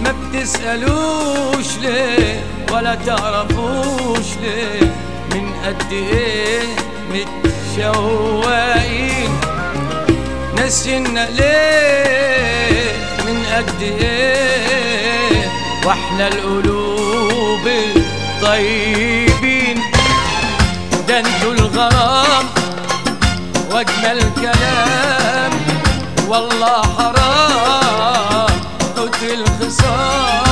ما بتسألوش ليه ولا تعرفوش ليه، من قد ايه متشوقين، نسينا ليه من قد ايه، واحنا القلوب طيبين. ده انتوا الغرام واجمل كلام، والله حرام قلت الخصام